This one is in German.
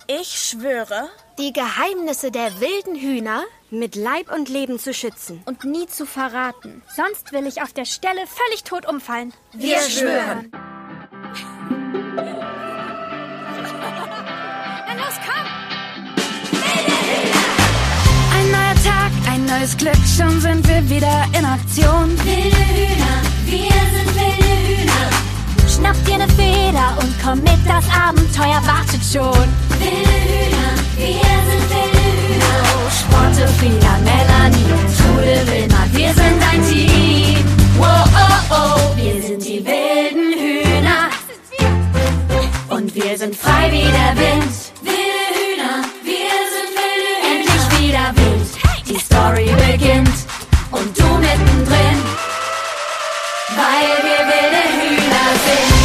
Ich schwöre, die Geheimnisse der wilden Hühner mit Leib und Leben zu schützen. Und nie zu verraten. Sonst will ich auf der Stelle völlig tot umfallen. Wir schwören. Na los, komm! Ein neuer Tag, ein neues Glück, schon sind wir wieder in Aktion. Wilde Hühner, wir sind wilde Hühner. Schnapp dir eine Feder und komm mit, das Abenteuer wartet schon. Wilde Hühner, wir sind wilde Hühner. Sporte, Frieda, Melanie und Trude Wilma, wir sind ein Team. Wow, oh, oh, wir sind die wilden Hühner. Und wir sind frei wie der Wind. Wilde Hühner, wir sind wilde Hühner. Endlich wieder wild, die Story beginnt. Und du mittendrin, weil wir wilde Hühner sind.